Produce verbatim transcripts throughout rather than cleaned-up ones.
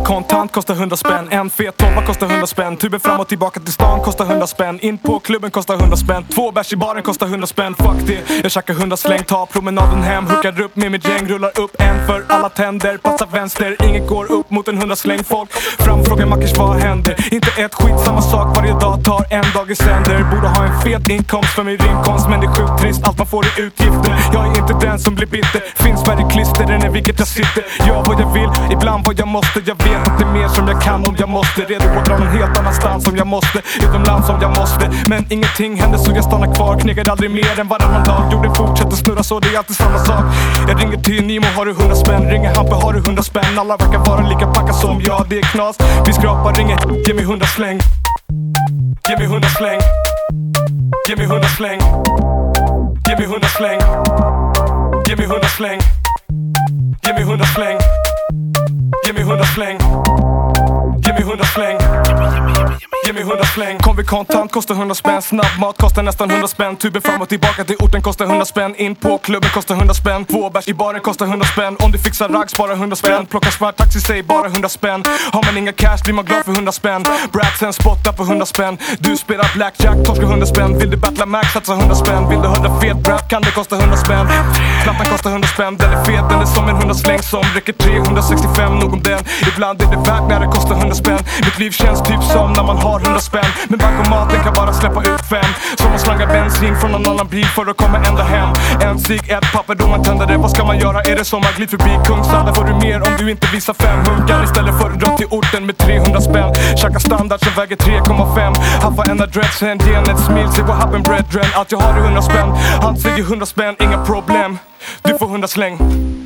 kontant kostar hundra spänn. En fet tolva kostar hundra spänn. Tuben fram och tillbaka till stan kostar hundra spänn. In på klubben kostar hundra spänn. Två bärs i baren kostar hundra spänn. Fuck det, jag käkar hundra släng. Ta promenaden hem, hookar upp med mitt gäng. Rullar upp en för alla tänder. Passar vänster, inget går upp mot en hundra släng. Folk fram, frågar mackers vad händer. Inte ett skit, samma sak varje dag. Tar en dag i sänder. Borde ha en fet inkomst för min rinkomst. Men det är sjukt trist, allt man får är utgifter. Jag är inte den som blir bitter. Finns värre klister än i vilket jag sitter. Gör vad jag vill, ibland vad jag måste. Jag vet att det är mer som jag kan om jag måste. Redo att dra någon helt annanstans om jag måste. Utomlands om jag måste. Men ingenting händer så jag stannar kvar. Knegade aldrig mer än varannan dag. Jorden fortsätter snurra så det är alltid samma sak. Jag ringer till Nimo, har du hundra spänn? Ringer Hampe, har du hundra spänn? Alla verkar vara lika packa som jag, det är knas. Vi skrapar, ringer, ge mig hundra släng. Ge mig hundra släng. Ge mig hundra släng. Ge mig hundra släng. Ge mig hundra släng. Ge mig hundra släng. Ge mig hundra släng. Ge mig hundra släng. Ge mig hundra släng. Kom vi kontant kostar hundra spänn. Snabbmat kostar nästan hundra spänn. Tuben fram och tillbaka till orten kostar hundra spänn. In på klubben kostar hundra spänn. Två bärs i baren kostar hundra spänn. Om du fixar ragg spara hundra spänn. Plocka smart taxi, säg bara hundra spänn. Har man inga cash blir man glad för hundra spänn. Bratsen spottar på hundra spänn. Du spelar blackjack, torskar hundra spänn. Vill du battla max, satsa hundra spänn. Vill du höra fet rap kan det kosta hundra spänn. Plattan kostar hundra spänn. Den är fet, den är som en hundra släng. Som räcker trehundrasextiofem, nog om den. Ibland är det värt när det kostar hundra spänn. Mitt liv känns typ som när man har hundra spänn. Men bankomaten kan bara släppa ut fem. Som att slanga bensin från någon annan bil för att komma ända hem. En cigg, ett papper då man tänder det. Vad ska man göra? Är det som att glid förbi Kungsalla? Får du mer om du inte visar fem hunkar. Istället för att dra till orten med trehundra spänn. Käka standard som väger tre komma fem. Haffa en adress, en gen, ett smil. Se vad happen brethren. Allt jag har är hundra spänn. Han säger hundra spänn, inga problem. Du får hundra släng.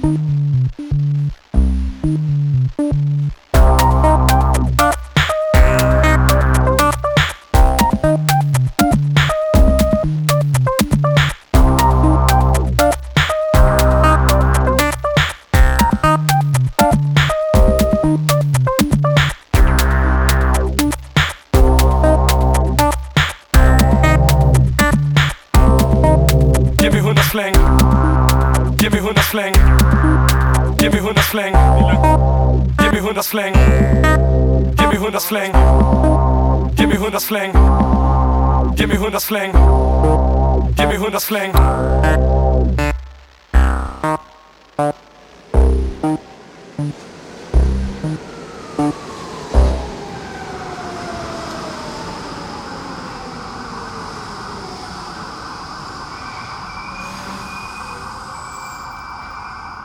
Ge mig hundra släng. Ge mig hundra släng. Ge mig hundra släng. Ge mig hundra släng. Ge mig hundra släng. Ge mig hundra släng. Ge mig hundra släng. Ge mig hundra släng.